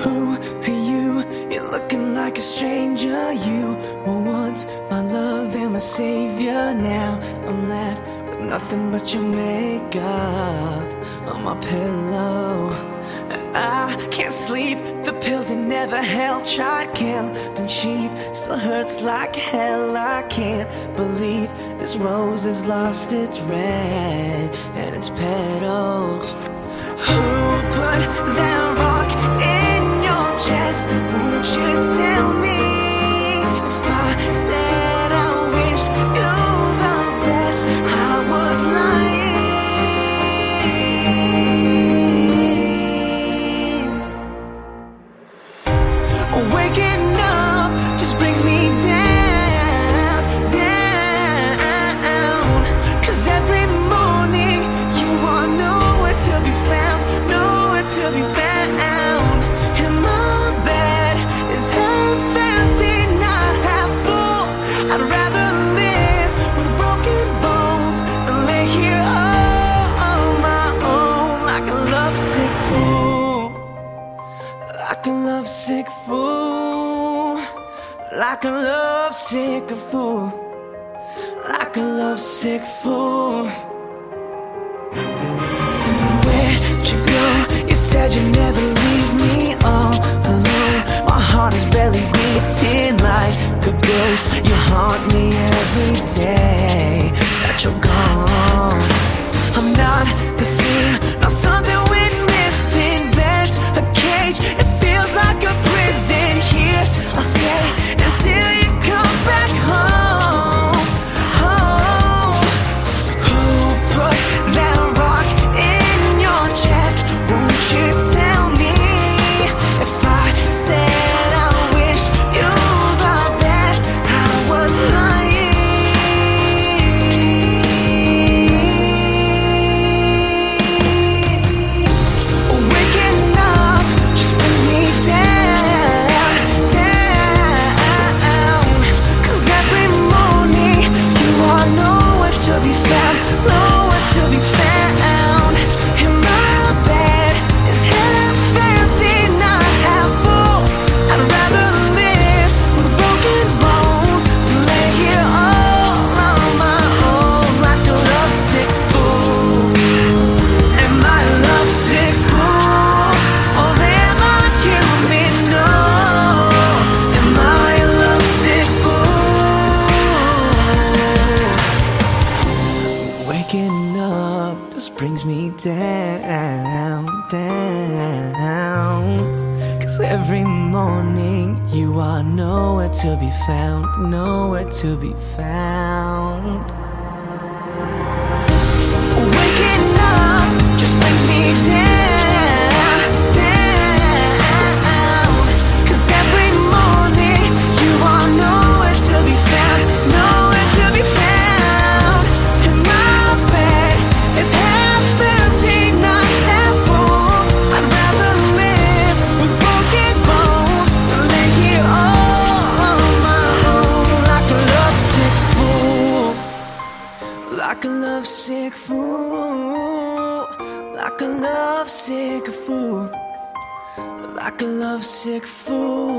Who are you? You're looking like a stranger. You were once my love and my savior. Now I'm left with nothing but your makeup on my pillow. I can't sleep, the pills they never help. Tried counting sheep, still hurts like hell. I can't believe this rose has lost its red and its petals. Who put that rock in your chest? Won't you tell me? If I said I wished you the best, I was lying. Waking up just brings me down, down. 'Cause every morning you are nowhere to be found, nowhere to be found. And my bed is half empty, not half full. I'd rather live with broken bones than lay here all on my own like a lovesick fool. Like a lovesick fool, like a lovesick fool, like a lovesick fool. Where'd you go? You said you'd never leave me all alone. My heart is barely beating like a ghost. You haunt me every day that you're gone. I'm not the same, not something we're missing. Beds, a cage, it feels like a prison. Here I'll stay until you come back home, home. Who put that rock in your chest? Won't you tell me? If I said I wished you the best, I was lying. Waking up just brings me down, down. 'Cause every morning you are nowhere to be found, nowhere to be found. And my bed is half empty, not half full. I'd rather live with broken bones than lay here all on my own like a lovesick fool. Am I a lovesick fool? Or am I human? No. Am I a lovesick fool? Waking up just brings me down, down. 'Cause every morning you are nowhere to be found, nowhere to be found. Waking up just brings me down, down. 'Cause every morning you are nowhere to be found, nowhere to be found. And my bed is half empty, not half full. I'd rather live with broken bones than lay here all on my own like a lovesick fool. Like a lovesick fool, like a lovesick fool, like a lovesick fool.